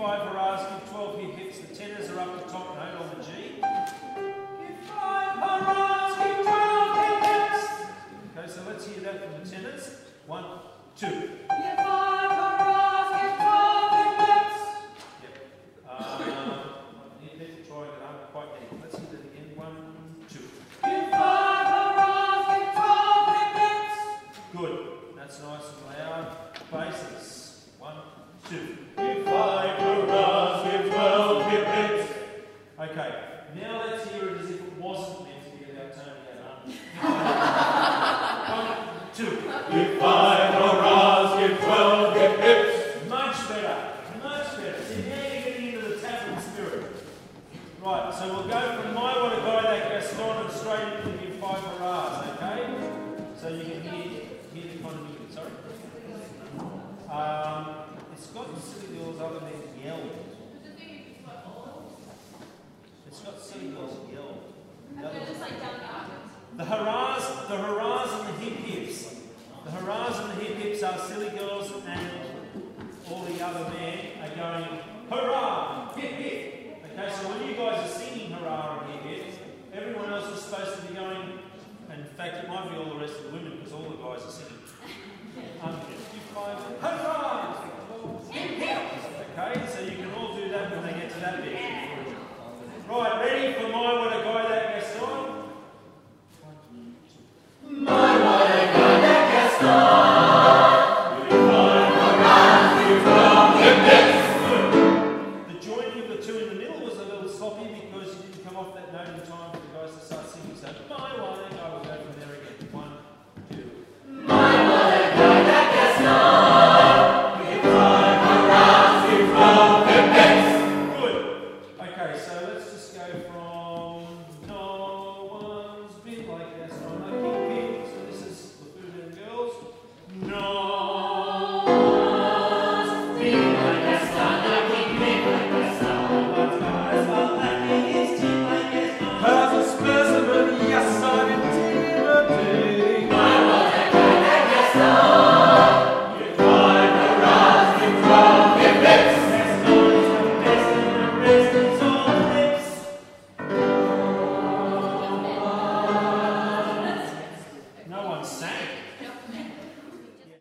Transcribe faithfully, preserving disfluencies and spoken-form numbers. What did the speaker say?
five hurrahs, give twelve hip hips. The tenors are up the top note on the G. Give five hurrahs, give twelve hip hips. Okay, so let's hear that from the tenors. One, two. Give five hurrahs, give twelve hip hips. Yep. Uh, need to try it up quite deep. Let's hear that again. One, two. Give five hurrahs, give twelve hip hips. Good. That's nice and loud. Basses. One, two. Give five hurrahs, give twelve hip hips. Okay. Now let's hear it as if it wasn't meant to be about Tony Abbott. One, two. Give five hurrahs, give twelve hip hips. Much better. Much better. See, now you're getting into the tapping spirit. Right, so we'll go from My What a Guy That Gaston and straight into give five hurrahs, okay? So you can hear, hear the kind of music. Sorry? Um, it's got Silly Girls other than yell. It's got Silly Girls yell. The hurrahs, the hurrahs and the hip hips. The hurrahs and the hip hips are Silly Girls and all the other men are going hurrah, hip hip. Okay, so when you guys are singing hurrah and hip hip, everyone else is supposed to be going, and in fact it might be all the rest of the women because all the guys are singing. Um, hurrah! Hip hip! Okay, so you can all do that when they get to that bit. Right, ready for My What